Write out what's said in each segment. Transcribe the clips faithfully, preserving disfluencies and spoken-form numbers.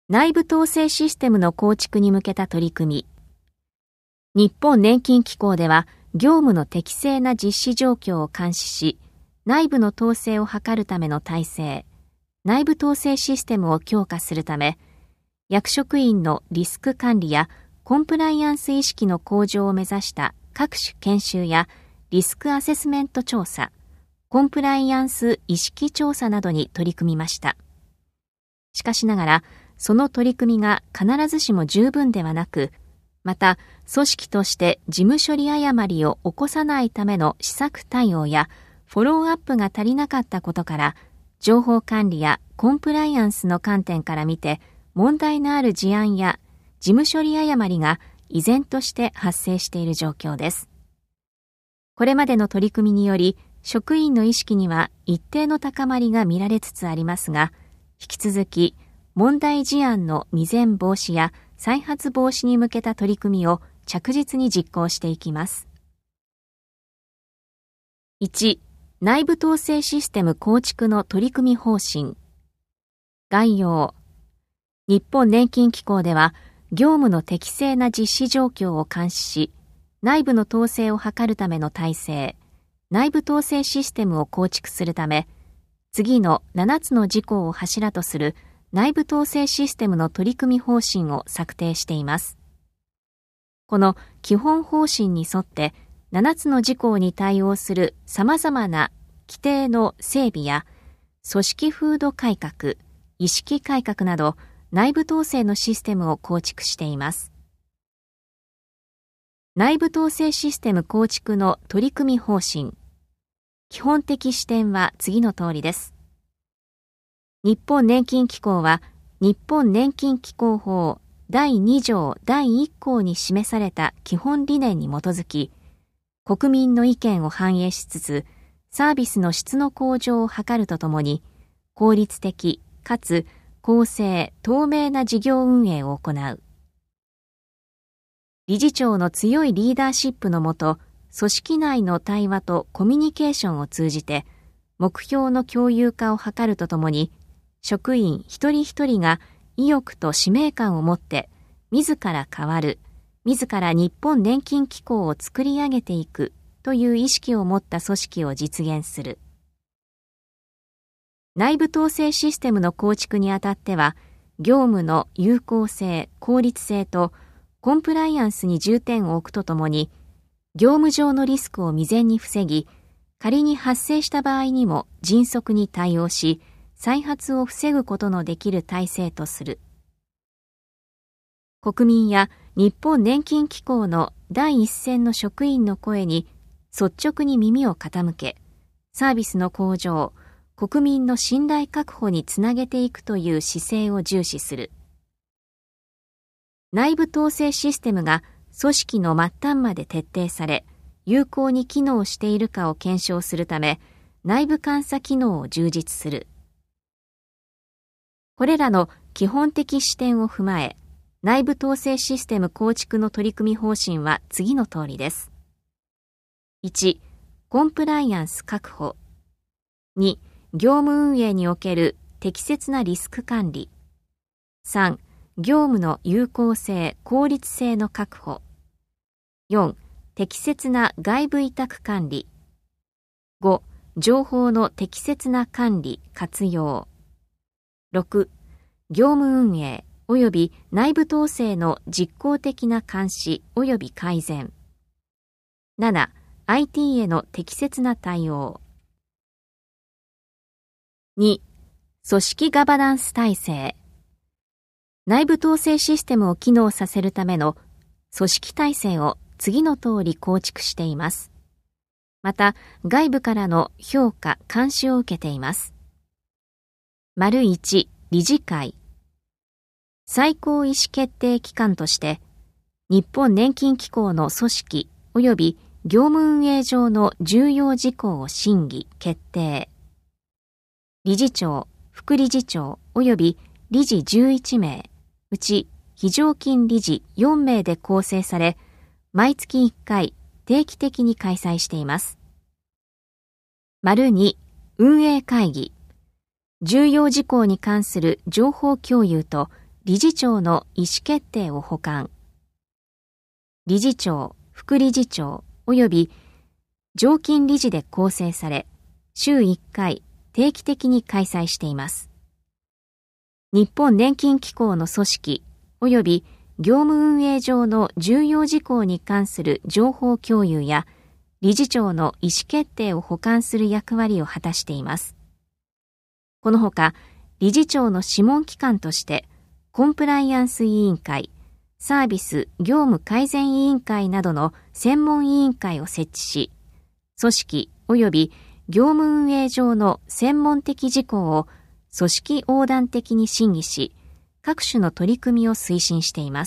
内部統制システムの構築に向けた取り組み。日本年金機構では、業務の適正な実施状況を監視し、内部の統制を図るための体制、内部統制システムを強化するため、役職員のリスク管理やコンプライアンス意識の向上を目指した各種研修やリスクアセスメント調査、コンプライアンス意識調査などに取り組みました。しかしながら、その取り組みが必ずしも十分ではなく、また組織として事務処理誤りを起こさないための施策対応やフォローアップが足りなかったことから、情報管理やコンプライアンスの観点から見て、問題のある事案や事務処理誤りが依然として発生している状況です。これまでの取り組みにより、職員の意識には一定の高まりが見られつつありますが、引き続き問題事案の未然防止や再発防止に向けた取り組みを着実に実行していきます。いち、内部統制システム構築の取り組み方針。概要。日本年金機構では、業務の適正な実施状況を監視し、内部の統制を図るための体制、内部統制システムを構築するため、次のななつの事項を柱とする内部統制システムの取り組み方針を策定しています。この基本方針に沿って、ななつの事項に対応する様々な規定の整備や、組織風土改革、意識改革など、内部統制のシステムを構築しています。内部統制システム構築の取り組み方針。基本的視点は次の通りです。日本年金機構は、日本年金機構法だいに条だいいっ項に示された基本理念に基づき、国民の意見を反映しつつ、サービスの質の向上を図るとともに、効率的かつ公正・透明な事業運営を行う。理事長の強いリーダーシップのもと、組織内の対話とコミュニケーションを通じて、目標の共有化を図るとともに、職員一人一人が意欲と使命感を持って、自ら変わる、自ら日本年金機構を作り上げていくという意識を持った組織を実現する。内部統制システムの構築にあたっては、業務の有効性、効率性とコンプライアンスに重点を置くとともに、業務上のリスクを未然に防ぎ、仮に発生した場合にも迅速に対応し、再発を防ぐことのできる体制とする。国民や日本年金機構の第一線の職員の声に率直に耳を傾け、サービスの向上、国民の信頼確保につなげていくという姿勢を重視する。内部統制システムが組織の末端まで徹底され、有効に機能しているかを検証するため、内部監査機能を充実する。これらの基本的視点を踏まえ、内部統制システム構築の取り組み方針は次の通りです。いち、コンプライアンス確保。に、業務運営における適切なリスク管理。さん、業務の有効性・効率性の確保。よん、適切な外部委託管理。ご、情報の適切な管理・活用。ろく、業務運営及び内部統制の実効的な監視及び改善。なな、アイティー への適切な対応。に、組織ガバナンス体制。内部統制システムを機能させるための組織体制を次の通り構築しています。また、外部からの評価・監視を受けています。丸いち、理事会。最高意思決定機関として、日本年金機構の組織及び業務運営上の重要事項を審議・決定。理事長、副理事長及び理事じゅういちめい、うち非常勤理事よんめいで構成され、毎月いっかい定期的に開催しています。丸に、運営会議。重要事項に関する情報共有と理事長の意思決定を補完。理事長、副理事長及び常勤理事で構成され、週いっかい定期的に開催しています。日本年金機構の組織及び業務運営上の重要事項に関する情報共有や理事長の意思決定を補完する役割を果たしています。このほか、理事長の諮問機関として、コンプライアンス委員会、サービス業務改善委員会などの専門委員会を設置し、組織及び業務運営上の専門的事項を組織横断的に審議し、各種の取り組みを推進しています。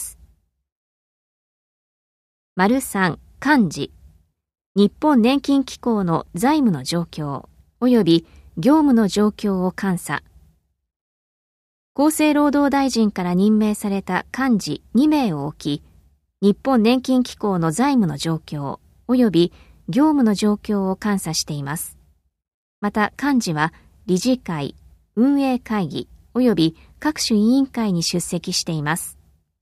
丸さん、幹事。日本年金機構の財務の状況及び業務の状況を監査。厚生労働大臣から任命された幹事に名を置き、日本年金機構の財務の状況及び業務の状況を監査しています。また幹事は理事会、運営会議及び各種委員会に出席しています。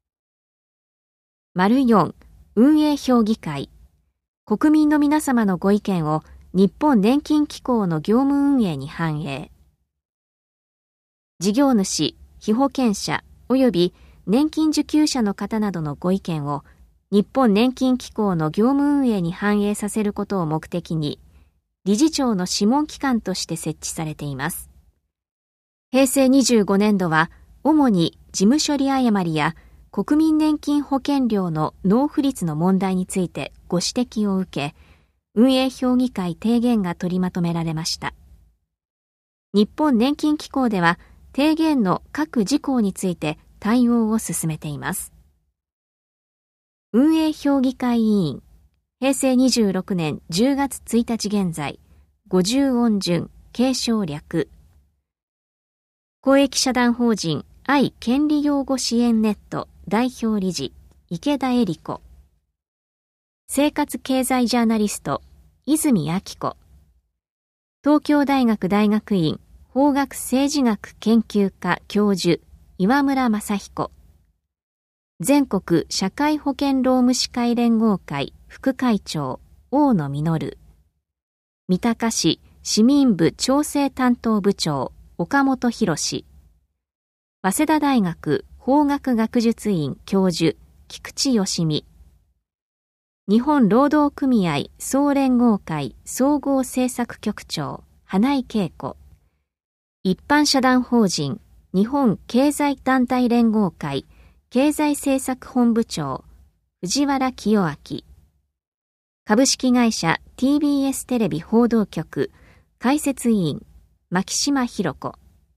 丸よん、運営評議会。国民の皆様のご意見を日本年金機構の業務運営に反映。事業主、被保険者及び年金受給者の方などのご意見を日本年金機構の業務運営に反映させることを目的に、理事長の諮問機関として設置されています。平成にじゅうごねんどは、主に事務処理誤りや国民年金保険料の納付率の問題についてご指摘を受け、運営評議会提言が取りまとめられました。日本年金機構では、提言の各事項について対応を進めています。運営評議会委員、平成にじゅうろくねんじゅうがつついたち現在、ごじゅう音順、継承略。公益社団法人愛権利擁護支援ネット代表理事、池田恵理子。生活経済ジャーナリスト、泉明子。東京大学大学院法学政治学研究科教授、岩村正彦。全国社会保険労務士会連合会副会長、大野実。三鷹市市民部調整担当部長、岡本博。早稲田大学法学学術院教授、菊池義美。日本労働組合総連合会総合政策局長、花井恵子。一般社団法人日本経済団体連合会経済政策本部長藤原清明。株式会社 ティービーエス テレビ報道局解説委員牧島博子。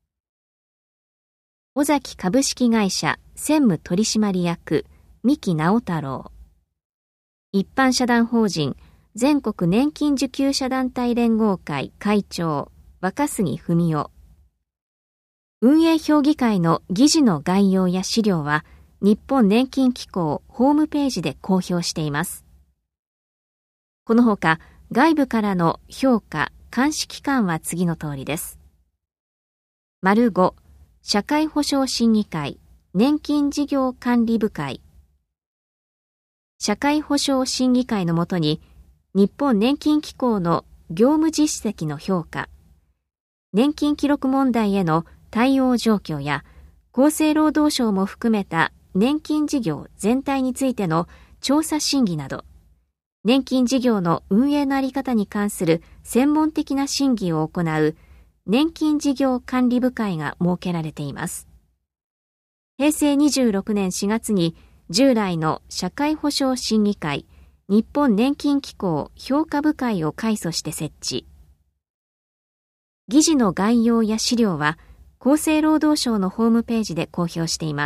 尾崎株式会社専務取締役三木直太郎。一般社団法人全国年金受給者団体連合会会長若杉文夫。運営評議会の議事の概要や資料は日本年金機構ホームページで公表しています。このほか外部からの評価・監視機関は次の通りです。丸ご、社会保障審議会年金事業管理部会。社会保障審議会のもとに日本年金機構の業務実績の評価、年金記録問題への対応状況や厚生労働省も含めた年金事業全体についての調査審議など、年金事業の運営のあり方に関する専門的な審議を行う年金事業管理部会が設けられています。平成にじゅうろくねんしがつに従来の社会保障審議会日本年金機構評価部会を改組して設置。議事の概要や資料は厚生労働省のホームページで公表しています。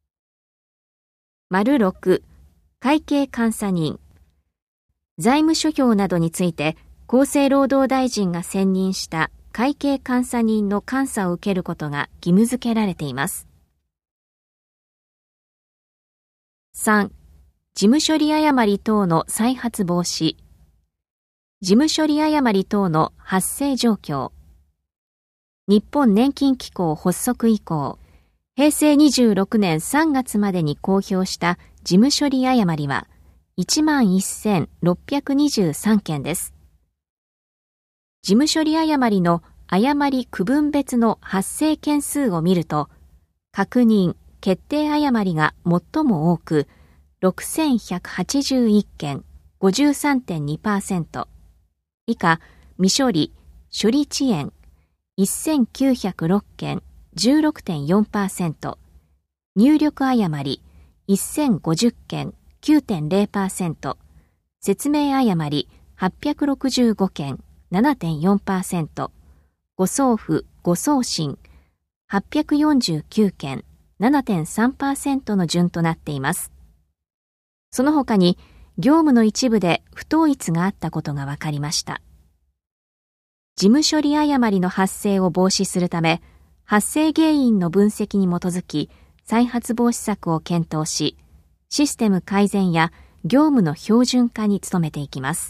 丸ろく、会計監査人。財務諸表などについて厚生労働大臣が選任した会計監査人の監査を受けることが義務付けられています。さん、事務処理誤り等の再発防止。事務処理誤り等の発生状況。日本年金機構発足以降、 へいせいにじゅうろくねんさんがつまでに公表した事務処理誤りはいちまんせんろっぴゃくにじゅうさんけんです。事務処理誤りの誤り区分別の発生件数を見ると、確認・決定誤りが最も多く、ろくせんひゃくはちじゅういっけん、ごじゅうさんてんにパーセント。以下、未処理・処理遅延、せんきゅうひゃくろっけん、じゅうろくてんよんパーセント。入力誤り、せんごじゅっけん、きゅうてんゼロパーセント。説明誤り、はっぴゃくろくじゅうごけん、ななてんよんパーセント。誤送付・誤送信、はっぴゃくよんじゅうきゅうけん、ななてんさんパーセント の順となっています。その他に、業務の一部で不統一があったことが分かりました。事務処理誤りの発生を防止するため、発生原因の分析に基づき、再発防止策を検討し、システム改善や業務の標準化に努めていきます。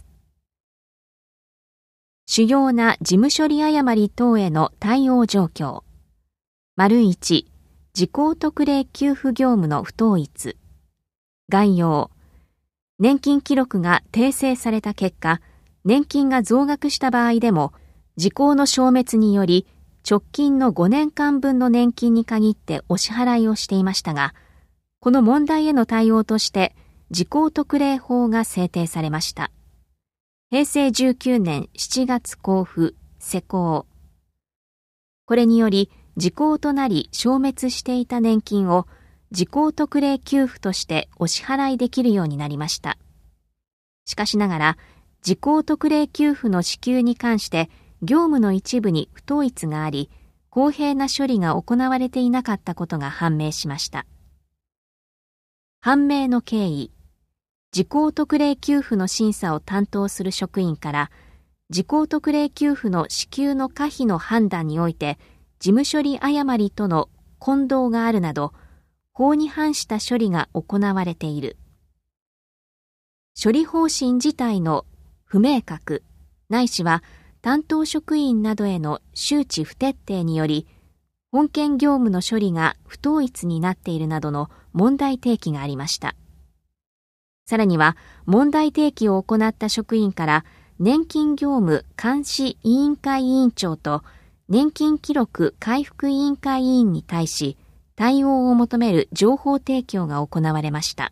主要な事務処理誤り等への対応状況。丸いち、時効特例給付業務の不統一。概要。年金記録が訂正された結果、年金が増額した場合でも、時効の消滅により、直近のごねんかんぶんの年金に限ってお支払いをしていましたが、この問題への対応として、時効特例法が制定されました。へいせいじゅうきゅうねんしちがつ交付、施行。これにより、時効となり消滅していた年金を時効特例給付としてお支払いできるようになりました。しかしながら、時効特例給付の支給に関して業務の一部に不統一があり、公平な処理が行われていなかったことが判明しました。判明の経緯。時効特例給付の審査を担当する職員から、時効特例給付の支給の可否の判断において、事務処理誤りとの混同があるなど、法に反した処理が行われている。処理方針自体の不明確、ないしは担当職員などへの周知不徹底により、本件業務の処理が不統一になっているなどの問題提起がありました。さらには、問題提起を行った職員から、年金業務監視委員会委員長と年金記録回復委員会委員に対し、対応を求める情報提供が行われました。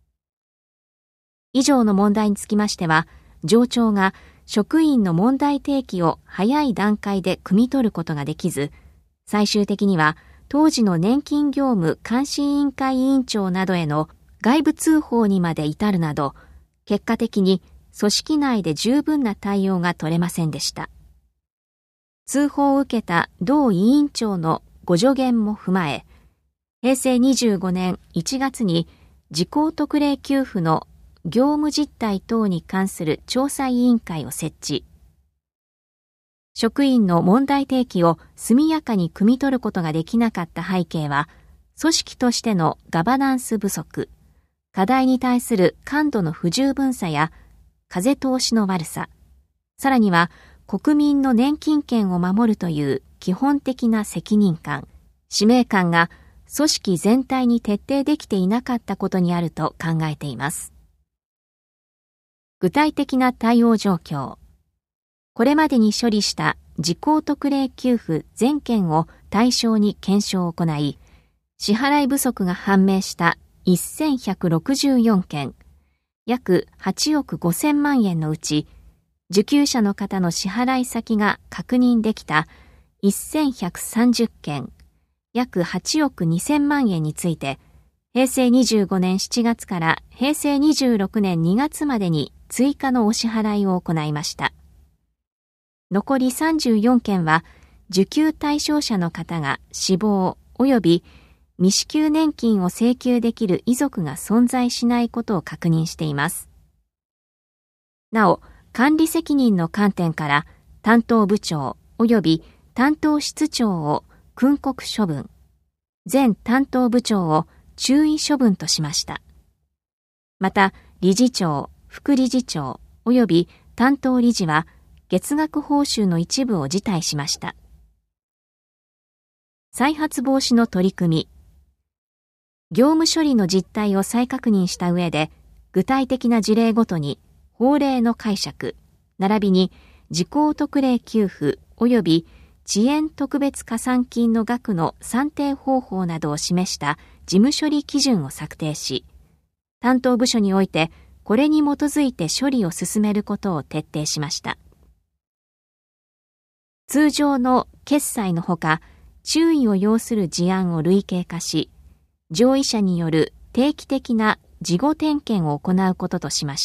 以上の問題につきましては、上長が職員の問題提起を早い段階で汲み取ることができず、最終的には当時の年金業務監視委員会委員長などへの外部通報にまで至るなど、結果的に組織内で十分な対応が取れませんでした。通報を受けた同委員長のご助言も踏まえ、へいせいにじゅうごねんいちがつに時効特例給付の業務実態等に関する調査委員会を設置。職員の問題提起を速やかに汲み取ることができなかった背景は、組織としてのガバナンス不足、課題に対する感度の不十分さや風通しの悪さ、さらには国民の年金権を守るという基本的な責任感、使命感が組織全体に徹底できていなかったことにあると考えています。具体的な対応状況。これまでに処理した時効特例給付全件を対象に検証を行い、支払い不足が判明したせんひゃくろくじゅうよんけん、約はちおくごせんまんえんのうち、受給者の方の支払い先が確認できたせんひゃくさんじゅっけん、約はちおくにせんまんえんについて、へいせいにじゅうごねんしちがつからへいせいにじゅうろくねんにがつまでに追加のお支払いを行いました。残りさんじゅうよんけんは、受給対象者の方が死亡及び未支給年金を請求できる遺族が存在しないことを確認しています。なお、管理責任の観点から担当部長及び担当室長を訓告処分、前担当部長を注意処分としました。また、理事長、副理事長及び担当理事は月額報酬の一部を辞退しました。再発防止の取り組み、 業務処理の実態を再確認した上で、具体的な事例ごとに法令の解釈、並びに時効特例給付及び遅延特別加算金の額の算定方法などを示した事務処理基準を策定し、担当部署においてこれに基づいて処理を進めることを徹底しました。通常の決済のほか、注意を要する事案を類型化し、上位者による定期的な事後点検を行うこととしました。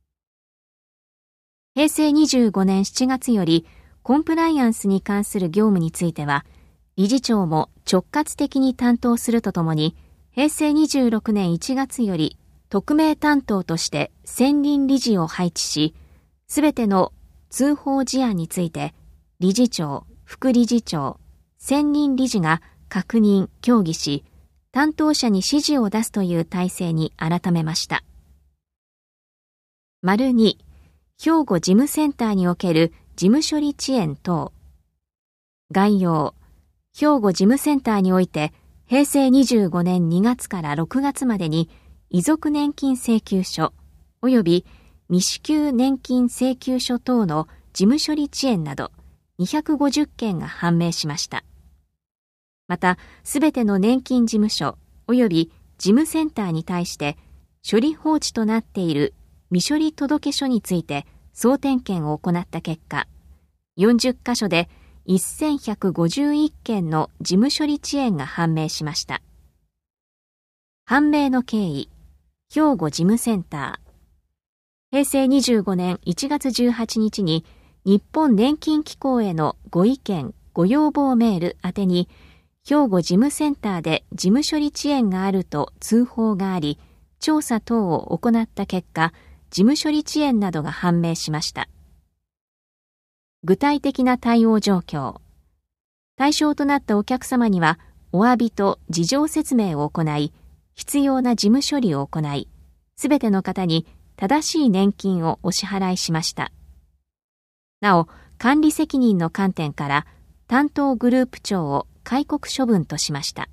へいせいにじゅうごねんしちがつより、コンプライアンスに関する業務については、理事長も直轄的に担当するとともに、へいせいにじゅうろくねんいちがつより、特命担当として専任理事を配置し、すべての通報事案について、理事長、副理事長、専任理事が確認、協議し、担当者に指示を出すという体制に改めました。丸に、兵庫事務センターにおける事務処理遅延等。概要、兵庫事務センターにおいて、へいせいにじゅうごねんにがつからろくがつまでに、遺族年金請求書、及び未支給年金請求書等の事務処理遅延など、にひゃくごじゅっけんが判明しました。また、すべての年金事務所及び事務センターに対して、処理放置となっている未処理届書について総点検を行った結果、よんじゅっかしょでせんひゃくごじゅういっけんの事務処理遅延が判明しました。判明の経緯、兵庫事務センター。へいせいにじゅうごねんいちがつじゅうはちにちに日本年金機構へのご意見、ご要望メール宛てに、兵庫事務センターで事務処理遅延があると通報があり、調査等を行った結果、事務処理遅延などが判明しました。具体的な対応状況。対象となったお客様には、お詫びと事情説明を行い、必要な事務処理を行い、すべての方に正しい年金をお支払いしました。なお、管理責任の観点から、担当グループ長を戒告処分としました。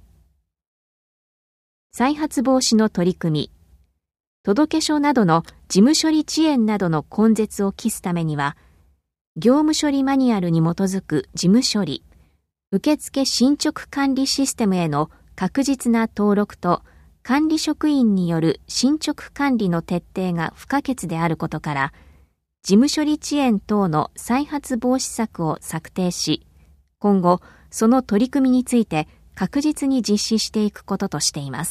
再発防止の取り組み。届書などの事務処理遅延などの根絶を期すためには、業務処理マニュアルに基づく事務処理、受付進捗管理システムへの確実な登録と管理職員による進捗管理の徹底が不可欠であることから、事務処理遅延等の再発防止策を策定し、今後、その取り組みについて確実に実施していくこととしています。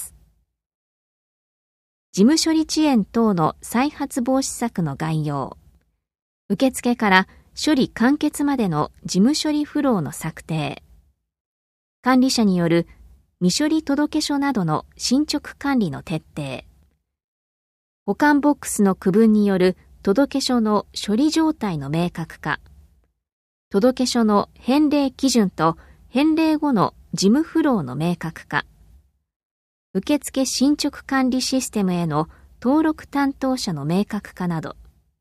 事務処理遅延等の再発防止策の概要。受付から処理完結までの事務処理フローの策定。管理者による未処理届書などの進捗管理の徹底。保管ボックスの区分による届書の処理状態の明確化。届書の返礼基準と返礼後の事務フローの明確化。受付進捗管理システムへの登録担当者の明確化など。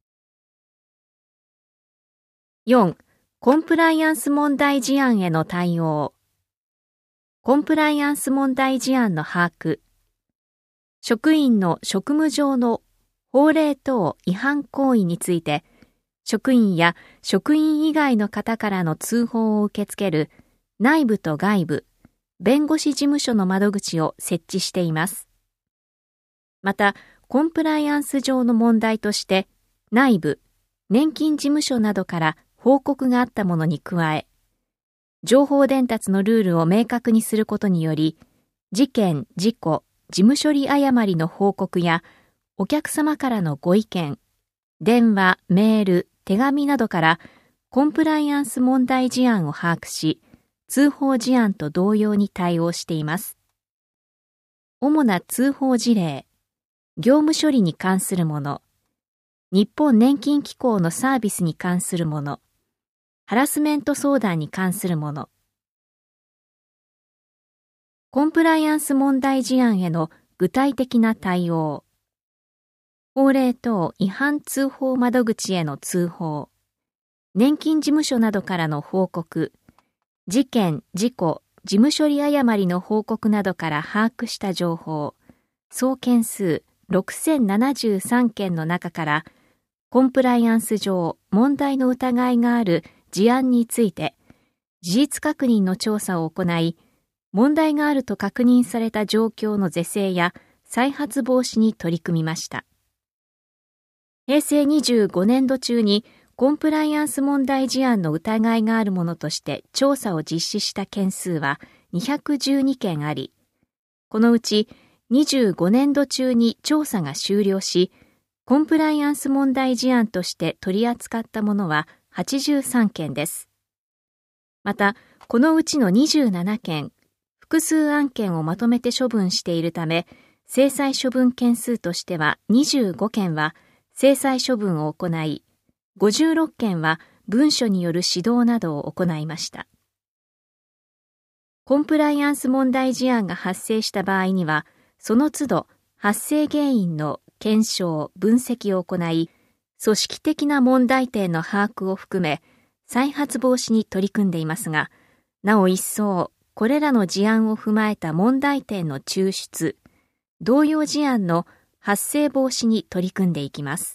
よん. コンプライアンス問題事案への対応。コンプライアンス問題事案の把握。職員の職務上の法令等違反行為について、職員や職員以外の方からの通報を受け付ける内部と外部、弁護士事務所の窓口を設置しています。また、コンプライアンス上の問題として、内部、年金事務所などから報告があったものに加え、情報伝達のルールを明確にすることにより、事件、事故、事務処理誤りの報告や、お客様からのご意見、電話、メール、手紙などからコンプライアンス問題事案を把握し、通報事案と同様に対応しています。主な通報事例、業務処理に関するもの、日本年金機構のサービスに関するもの、ハラスメント相談に関するもの。コンプライアンス問題事案への具体的な対応。法令等違反通報窓口への通報。年金事務所などからの報告。事件、事故、 事務処理誤りの報告などから把握した情報、総件数ろくせんななじゅうさんけんの中から、コンプライアンス上問題の疑いがある事案について、事実確認の調査を行い、問題があると確認された状況の是正や再発防止に取り組みました。へいせいにじゅうごねんど中にコンプライアンス問題事案の疑いがあるものとして調査を実施した件数はにひゃくじゅうにけんあり、このうちにじゅうごねんど中に調査が終了し、コンプライアンス問題事案として取り扱ったものははちじゅうさんけんです。また、このうちのにじゅうななけん、複数案件をまとめて処分しているため、制裁処分件数としてはにじゅうごけんは制裁処分を行い、ごじゅうろっけんは文書による指導などを行いました。コンプライアンス問題事案が発生した場合には、その都度発生原因の検証・分析を行い、組織的な問題点の把握を含め、再発防止に取り組んでいますが、なお一層、これらの事案を踏まえた問題点の抽出、同様事案の発生防止に取り組んでいきます。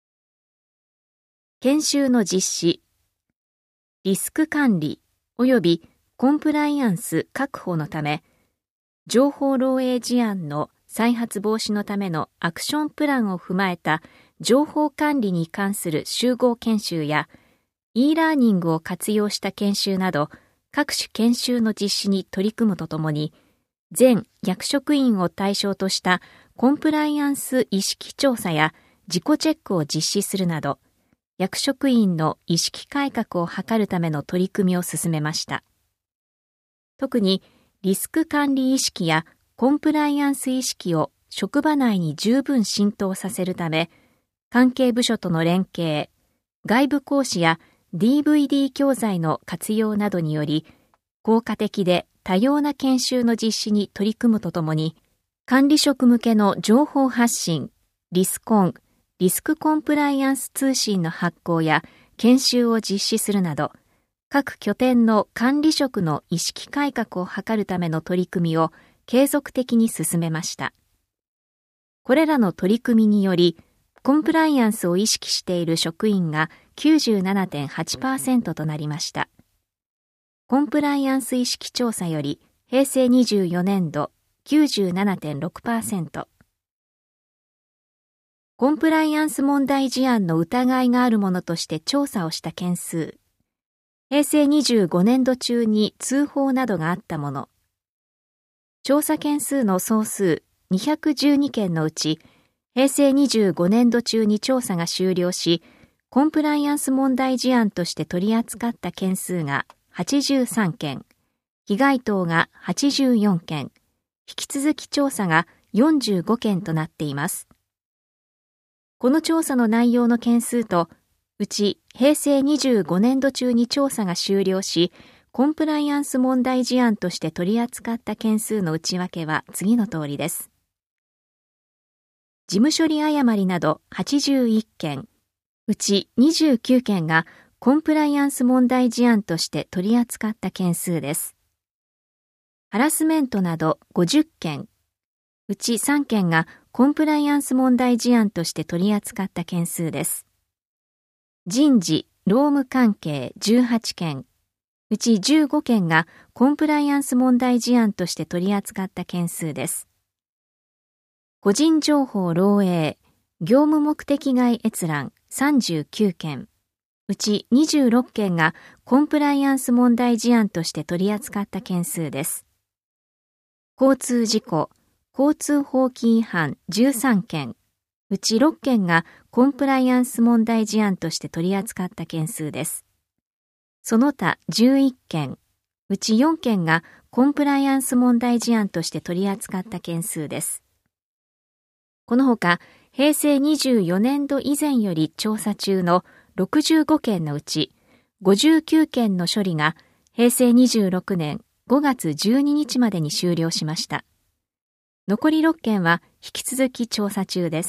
研修の実施、リスク管理及びコンプライアンス確保のため、情報漏洩事案の再発防止のためのアクションプランを踏まえた情報管理に関する集合研修や e ラーニングを活用した研修など各種研修の実施に取り組むとともに、全役職員を対象としたコンプライアンス意識調査や自己チェックを実施するなど、役職員の意識改革を図るための取り組みを進めました。特にリスク管理意識やコンプライアンス意識を職場内に十分浸透させるため、関係部署との連携、外部講師や ディーブイディー 教材の活用などにより、効果的で多様な研修の実施に取り組むとともに、管理職向けの情報発信、リスコン、リスクコンプライアンス通信の発行や研修を実施するなど、各拠点の管理職の意識改革を図るための取り組みを継続的に進めました。これらの取り組みにより、コンプライアンスを意識している職員が きゅうじゅうななてんはちパーセント となりました。コンプライアンス意識調査より、へいせいにじゅうよねんど きゅうじゅうななてんろくパーセント。コンプライアンス問題事案の疑いがあるものとして調査をした件数、へいせいにじゅうごねんど中に通報などがあったもの、調査件数の総数にひゃくじゅうにけんのうち、へいせいにじゅうごねんど中に調査が終了し、コンプライアンス問題事案として取り扱った件数がはちじゅうさんけん、被害等がはちじゅうよんけん、引き続き調査がよんじゅうごけんとなっています。この調査の内容の件数と、うちへいせいにじゅうごねんど中に調査が終了し、コンプライアンス問題事案として取り扱った件数の内訳は次の通りです。事務処理誤りなどはちじゅういっけん、うちにじゅうきゅうけんがコンプライアンス問題事案として取り扱った件数です。ハラスメントなどごじゅっけん、うちさんけんがコンプライアンス問題事案として取り扱った件数です。人事、労務関係じゅうはちけん、うちじゅうごけんがコンプライアンス問題事案として取り扱った件数です。個人情報漏洩、業務目的外閲覧さんじゅうきゅうけん、うちにじゅうろっけんがコンプライアンス問題事案として取り扱った件数です。交通事故、交通法規違反じゅうさんけん、うちろっけんがコンプライアンス問題事案として取り扱った件数です。その他じゅういっけん、うちよんけんがコンプライアンス問題事案として取り扱った件数です。このほか、へいせいにじゅうよねんど以前より調査中のろくじゅうごけんのうち、ごじゅうきゅうけんの処理がへいせいにじゅうろくねんごがつじゅうににちまでに終了しました。残りろっけんは引き続き調査中です。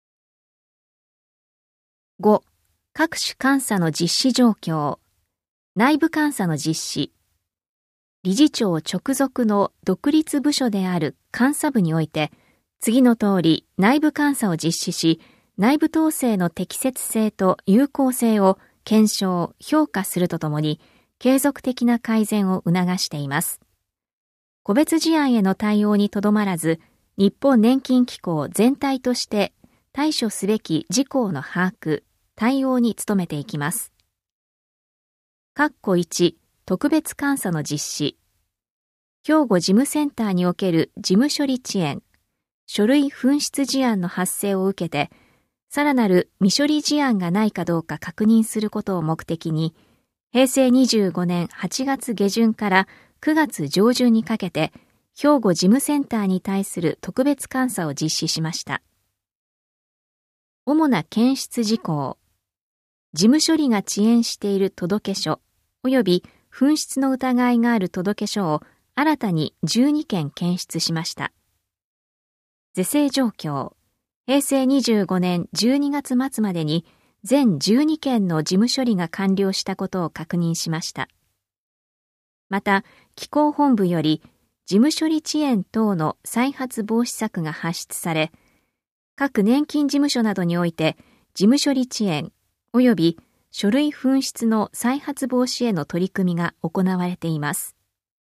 ご. 各種監査の実施状況。内部監査の実施。 理事長直属の独立部署である監査部において、次の通り内部監査を実施し、内部統制の適切性と有効性を検証・評価するとともに、継続的な改善を促しています。個別事案への対応にとどまらず、日本年金機構全体として対処すべき事項の把握、対応に努めていきます。括弧いち、特別監査の実施。兵庫事務センターにおける事務処理遅延、書類紛失事案の発生を受けて、さらなる未処理事案がないかどうか確認することを目的に、へいせいにじゅうごねんはちがつげじゅんからくがつじょうじゅんにかけて、兵庫事務センターに対する特別監査を実施しました。主な検出事項。事務処理が遅延している届書、及び紛失の疑いがある届書を新たにじゅうにけん検出しました。是正状況。へいせいにじゅうごねんじゅうにがつまつまでに全じゅうにけんの事務処理が完了したことを確認しました。また、機構本部より事務処理遅延等の再発防止策が発出され、各年金事務所などにおいて事務処理遅延及び書類紛失の再発防止への取り組みが行われています。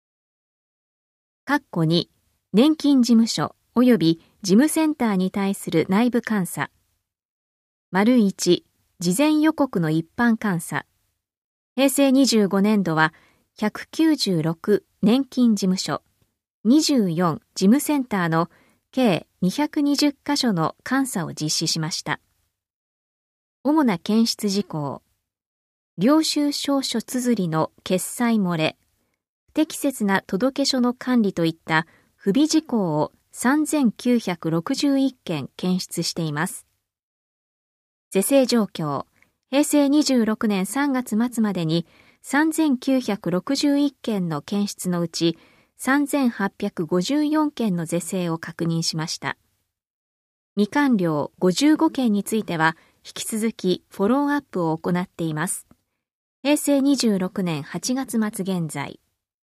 括弧に、年金事務所及び事務センターに対する内部監査。丸いち、事前予告の一般監査。へいせいにじゅうごねんどはひゃくきゅうじゅうろく年金事務所、にじゅうよん事務センターの計にひゃくにじゅっかしょの監査を実施しました。主な検出事項。領収証書綴りの決済漏れ、不適切な届書の管理といった不備事項をさんぜんきゅうひゃくろくじゅういっけん検出しています。是正状況。へいせいにじゅうろくねんさんがつまつまでにさんぜんきゅうひゃくろくじゅういっけんの検出のうちさんぜんはっぴゃくごじゅうよんけんの是正を確認しました。未完了ごじゅうごけんについては引き続きフォローアップを行っています。へいせいにじゅうろくねんはちがつまつ現在。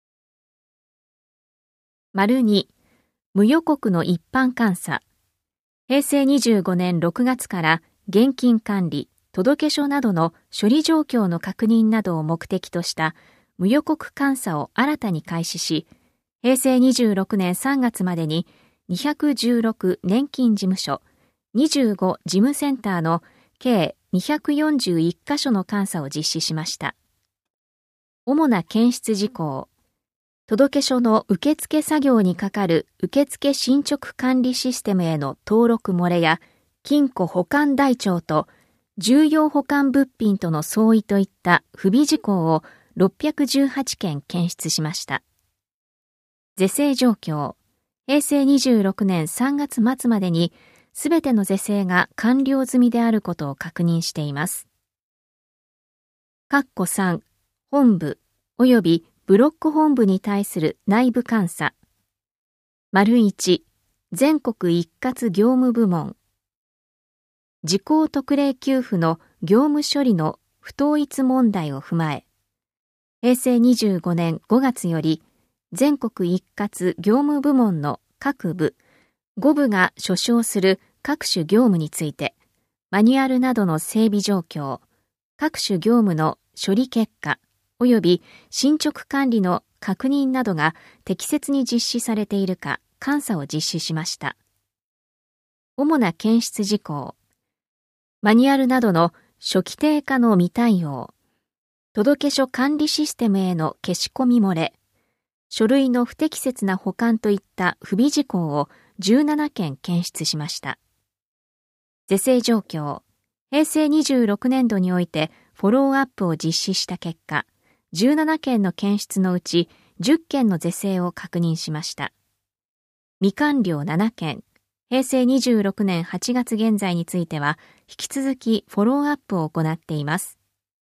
丸に、無予告の一般監査。へいせいにじゅうごねんろくがつから現金管理、届書などの処理状況の確認などを目的とした無予告監査を新たに開始し、へいせいにじゅうろくねんさんがつまでににひゃくじゅうろく年金事務所、にじゅうご事務センターの計にひゃくよんじゅういっかしょの監査を実施しました。主な検出事項。届書の受付作業にかかる受付進捗管理システムへの登録漏れや、金庫保管台帳と重要保管物品との相違といった不備事項をろっぴゃくじゅうはちけん検出しました。是正状況。へいせいにじゅうろくねんさんがつまつまでにすべての是正が完了済みであることを確認しています。括弧さん、本部及びブロック本部に対する内部監査。丸いち、全国一括業務部門。時効特例給付の業務処理の不統一問題を踏まえ、へいせいにじゅうごねんごがつより全国一括業務部門の各部、ごぶが所掌する各種業務について、マニュアルなどの整備状況、各種業務の処理結果、及び進捗管理の確認などが適切に実施されているか監査を実施しました。主な検出事項。マニュアルなどの初期定化の未対応、届書管理システムへの消し込み漏れ、書類の不適切な保管といった不備事項をじゅうななけん検出しました。是正状況。へいせいにじゅうろくねんどにおいてフォローアップを実施した結果、じゅうななけんの検出のうちじゅっけんの是正を確認しました。未完了ななけん、へいせいにじゅうろくねんはちがつ現在については引き続きフォローアップを行っています。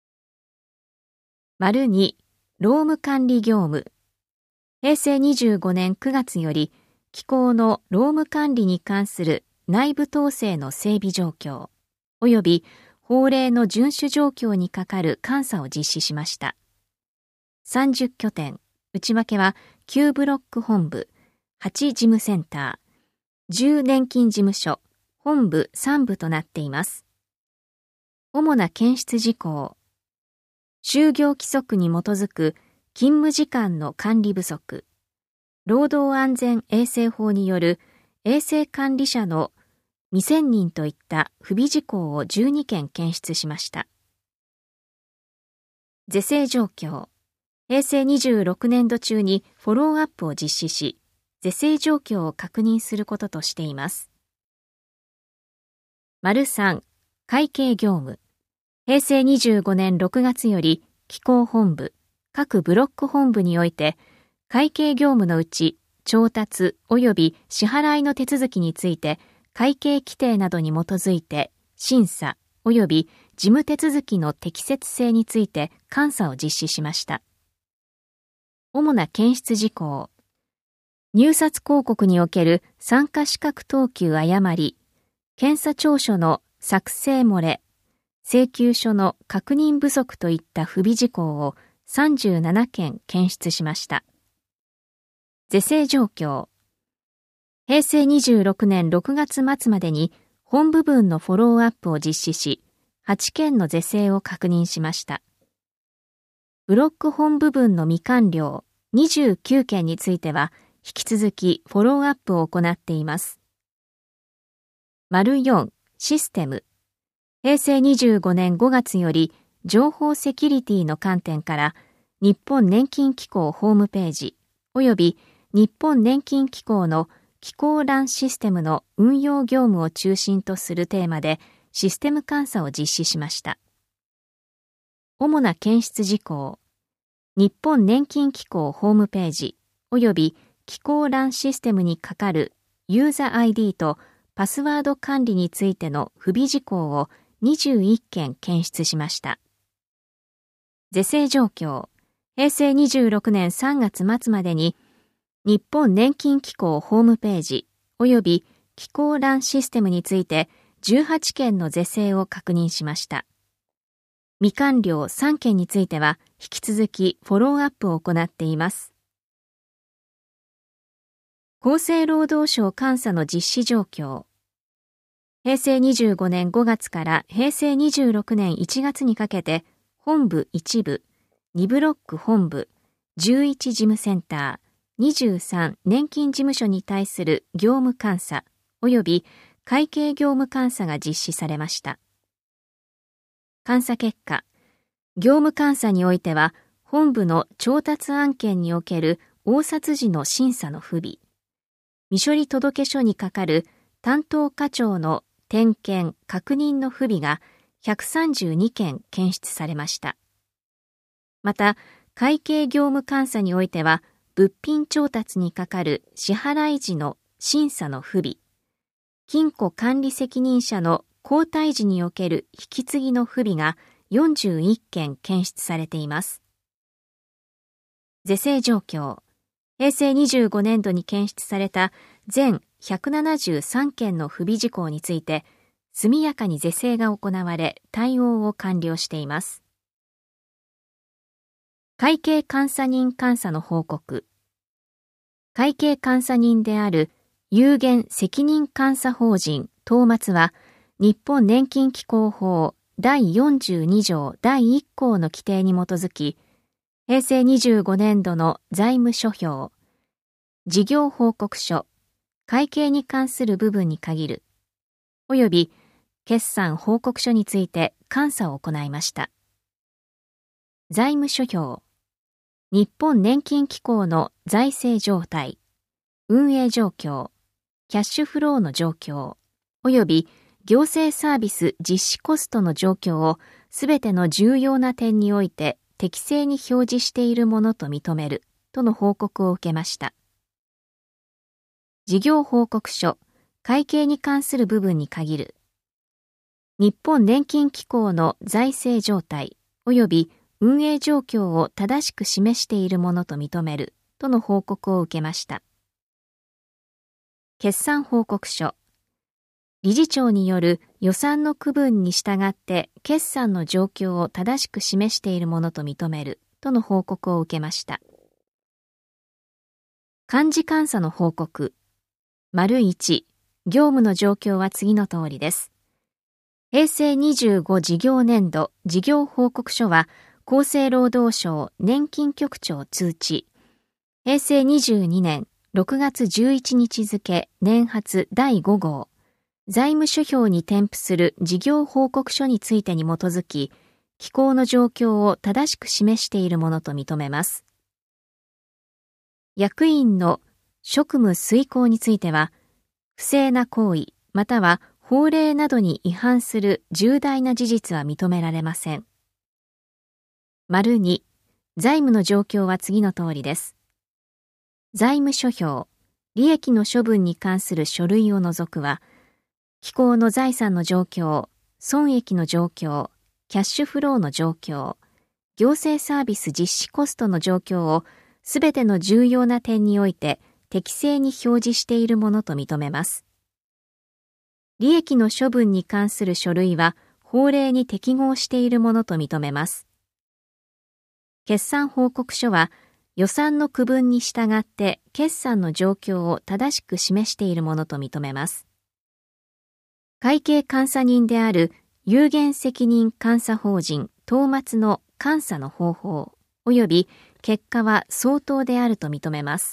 丸に、労務管理業務。へいせいにじゅうごねんくがつより機構の労務管理に関する内部統制の整備状況、及び法令の遵守状況に係る監査を実施しました。さんじゅっきょてん、 内訳はきゅうブロック本部、はち事務センター、じゅう年金事務所、本部さん部となっています。主な検出事項。就業規則に基づく勤務時間の管理不足、労働安全衛生法による衛生管理者の未選任といった不備事項をじゅうに件検出しました。是正状況。平成にじゅうろくねん度中にフォローアップを実施し、是正状況を確認することとしています。さん、会計業務。平成にじゅうごねんろくがつより、機構本部、各ブロック本部において、会計業務のうち、調達及び支払いの手続きについて、会計規定などに基づいて、審査及び事務手続きの適切性について監査を実施しました。主な検出事項。入札広告における参加資格等級誤り、検査調書の作成漏れ、請求書の確認不足といった不備事項をさんじゅうなな件検出しました。是正状況。平成にじゅうろくねんろくがつ末までに本部分のフォローアップを実施し、はち件の是正を確認しました。ブロック本部分の未完了にじゅうきゅう件については、引き続きフォローアップを行っています。よん、システム。平成にじゅうごねんごがつより、情報セキュリティの観点から、日本年金機構ホームページ、及び日本年金機構の機構欄システムの運用業務を中心とするテーマで、システム監査を実施しました。主な検出事項。日本年金機構ホームページ、及び機構欄システムにかかるユーザー アイディー とパスワード管理についての不備事項をにじゅういっ件検出しました。是正状況。平成にじゅうろくねんさんがつ末までに日本年金機構ホームページ及び機構欄システムについてじゅうはち件の是正を確認しました。未完了さん件については引き続きフォローアップを行っています。厚生労働省監査の実施状況。平成にじゅうごねんごがつから平成にじゅうろくねんいちがつにかけて本部いち部、にブロック本部、じゅういち事務センター、にじゅうさん年金事務所に対する業務監査及び会計業務監査が実施されました。監査結果、業務監査においては本部の調達案件における応札時の審査の不備、未処理届書にかかる担当課長の点検・確認の不備がひゃくさんじゅうに件検出されました。また、会計業務監査においては、物品調達にかかる支払い時の審査の不備、金庫管理責任者の交代時における引き継ぎの不備がよんじゅういっ件検出されています。是正状況。平成にじゅうごねん度に検出された全ひゃくななじゅうさん件の不備事項について、速やかに是正が行われ、対応を完了しています。会計監査人監査の報告。会計監査人である有限責任監査法人東末は、日本年金機構法だいよんじゅうに条だいいっ項の規定に基づき、平成にじゅうごねん度の財務諸表、事業報告書、会計に関する部分に限る、および決算報告書について監査を行いました。財務諸表、日本年金機構の財政状態、運営状況、キャッシュフローの状況、および行政サービス実施コストの状況をすべての重要な点において適正に表示しているものと認めるとの報告を受けました。事業報告書、会計に関する部分に限る。日本年金機構の財政状態及び運営状況を正しく示しているものと認めるとの報告を受けました。決算報告書。理事長による予算の区分に従って決算の状況を正しく示しているものと認めるとの報告を受けました。 幹事監査の報告。丸いち、業務の状況は次の通りです。平成にじゅうご事業年度事業報告書は厚生労働省年金局長通知。平成にじゅうにねんろくがつじゅういちにち付年発だいご号。財務諸表に添付する事業報告書についてに基づき、機構の状況を正しく示しているものと認めます。役員の職務遂行については、不正な行為または法令などに違反する重大な事実は認められません。丸に、財務の状況は次の通りです。財務諸表、利益の処分に関する書類を除くは、機構の財産の状況、損益の状況、キャッシュフローの状況、行政サービス実施コストの状況をすべての重要な点において適正に表示しているものと認めます。利益の処分に関する書類は法令に適合しているものと認めます。決算報告書は予算の区分に従って決算の状況を正しく示しているものと認めます。会計監査人である有限責任監査法人東松の監査の方法及び結果は相当であると認めます。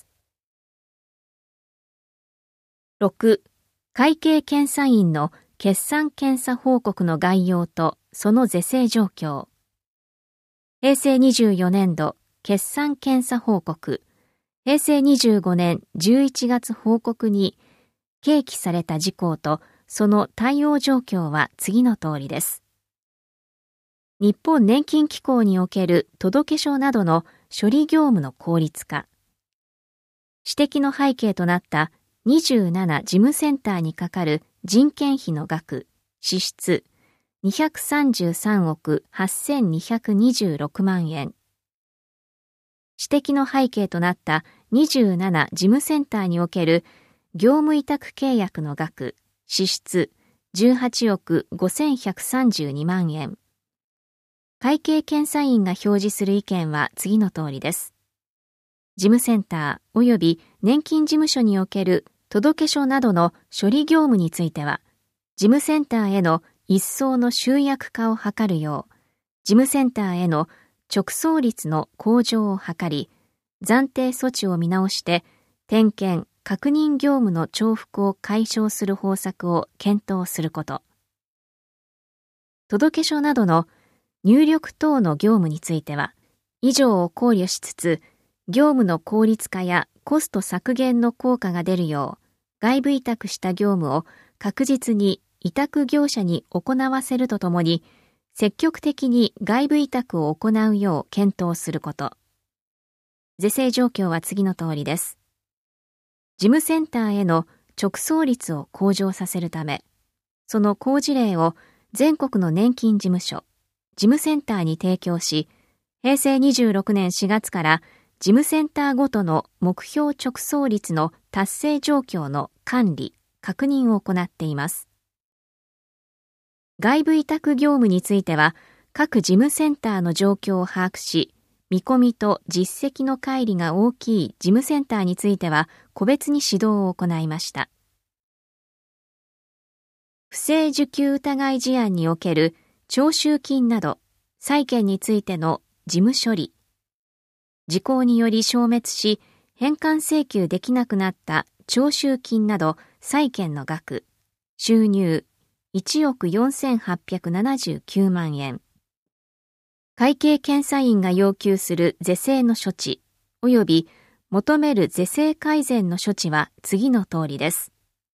ろく、会計検査院の決算検査報告の概要とその是正状況。平成にじゅうよねん度決算検査報告、平成にじゅうごねんじゅういちがつ報告に掲記された事項とその対応状況は次の通りです。日本年金機構における届書などの処理業務の効率化。指摘の背景となったにじゅうなな事務センターにかかる人件費の額、支出にひゃくさんじゅうさんおくはっせんにひゃくにじゅうろくまんえん。指摘の背景となったにじゅうなな事務センターにおける業務委託契約の額、支出じゅうはちおくごせんひゃくさんじゅうにまんえん。会計検査院が表示する意見は次の通りです。事務センター及び年金事務所における届書などの処理業務については、事務センターへの一層の集約化を図るよう、事務センターへの直送率の向上を図り、暫定措置を見直して点検・確認業務の重複を解消する方策を検討すること。届書などの入力等の業務については、以上を考慮しつつ、業務の効率化やコスト削減の効果が出るよう、外部委託した業務を確実に委託業者に行わせるとともに、積極的に外部委託を行うよう検討すること。是正状況は次の通りです。事務センターへの直送率を向上させるため、その好事例を全国の年金事務所、事務センターに提供し、平成にじゅうろくねんしがつから事務センターごとの目標直送率の達成状況の管理、確認を行っています。外部委託業務については、各事務センターの状況を把握し、見込みと実績の乖離が大きい事務センターについては、個別に指導を行いました。不正受給疑い事案における徴収金など、債権についての事務処理。時効により消滅し、返還請求できなくなった徴収金など債権の額、収入いちおくよんせんはっぴゃくななじゅうきゅうまんえん。会計検査院が要求する是正の処置、及び求める是正改善の処置は次の通りです。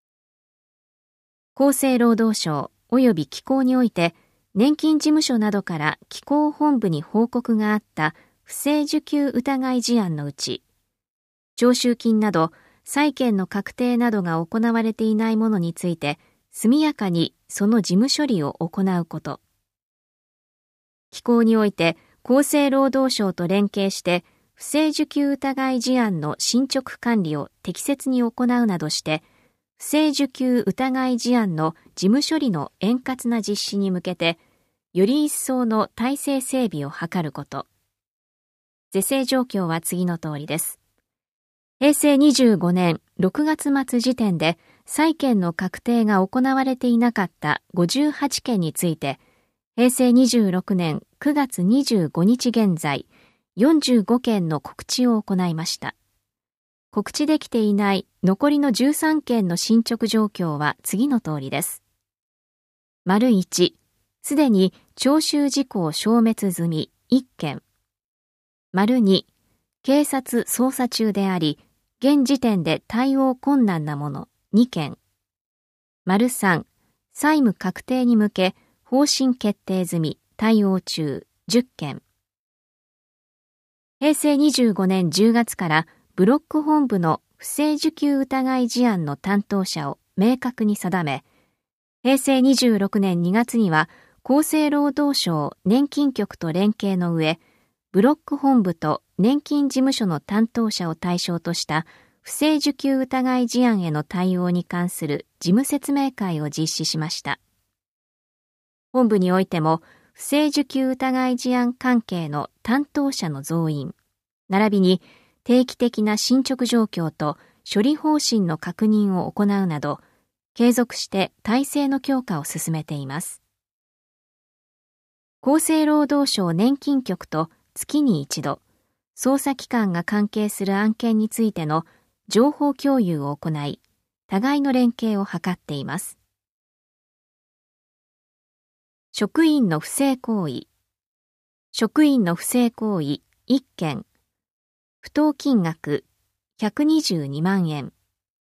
厚生労働省及び機構において、年金事務所などから機構本部に報告があった不正受給疑い事案のうち、徴収金など債権の確定などが行われていないものについて、速やかにその事務処理を行うこと。機構において厚生労働省と連携して不正受給疑い事案の進捗管理を適切に行うなどして、不正受給疑い事案の事務処理の円滑な実施に向けて、より一層の体制整備を図ること。是正状況は次の通りです。 平成にじゅうごねんろくがつ末時点で債権の確定が行われていなかったごじゅうはちけんについて、平成にじゅうろくねんくがつにじゅうごにち現在、よんじゅうごけんの告知を行いました。告知できていない残りのじゅうさんけんの進捗状況は次の通りです。丸いち、すでに徴収事項消滅済みいっけん。丸に、警察捜査中であり、現時点で対応困難なものにけん。丸さん、債務確定に向け方針決定済み対応中じゅっけん。平成にじゅうごねんじゅうがつからブロック本部の不正受給疑い事案の担当者を明確に定め、平成にじゅうろくねんにがつには厚生労働省年金局と連携の上、ブロック本部と年金事務所の担当者を対象とした不正受給疑い事案への対応に関する事務説明会を実施しました。本部においても不正受給疑い事案関係の担当者の増員、並びに定期的な進捗状況と処理方針の確認を行うなど、継続して体制の強化を進めています。厚生労働省年金局と月に一度、捜査機関が関係する案件についての情報共有を行い、互いの連携を図っています。職員の不正行為。職員の不正行為いっけん。不当金額ひゃくにじゅうにまんえん。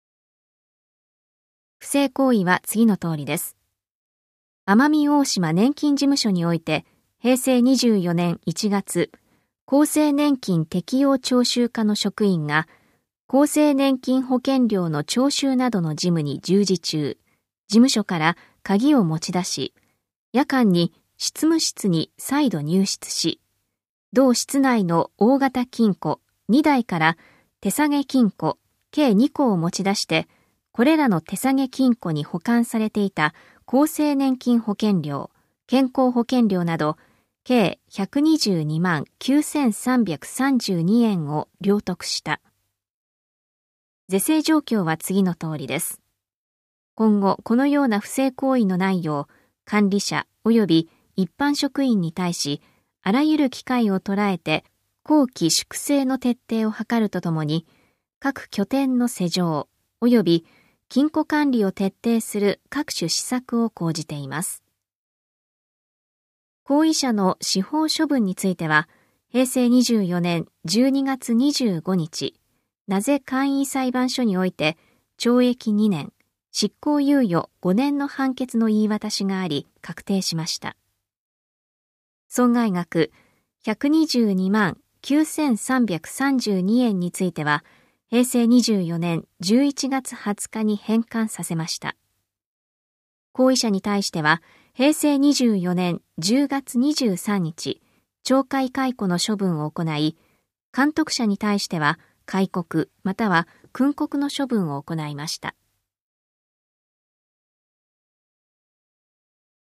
不正行為は次の通りです。奄美大島年金事務所において、平成にじゅうよねんいちがつ、厚生年金適用徴収課の職員が、厚生年金保険料の徴収などの事務に従事中、事務所から鍵を持ち出し、夜間に執務室に再度入室し、同室内の大型金庫にだいから手提げ金庫計にこを持ち出して、これらの手提げ金庫に保管されていた厚生年金保険料、健康保険料など、計ひゃくにじゅうにまんきゅうせんさんびゃくさんじゅうにえんを領得した。是正状況は次の通りです。今後、このような不正行為のないよう、管理者及び一般職員に対し、あらゆる機会を捉えて、綱紀粛正の徹底を図るとともに、各拠点の施錠及び金庫管理を徹底する各種施策を講じています。行為者の司法処分については、平成にじゅうよねんじゅうにがつにじゅうごにち、名瀬簡易裁判所において、懲役にねん、執行猶予ごねんの判決の言い渡しがあり、確定しました。損害額ひゃくにじゅうにまんきゅうせんさんびゃくさんじゅうにえんについては、平成にじゅうよねんじゅういちがつはつかに返還させました。行為者に対しては、平成にじゅうよねんじゅうがつにじゅうさんにち、懲戒解雇の処分を行い、監督者に対しては、戒告または訓告の処分を行いました。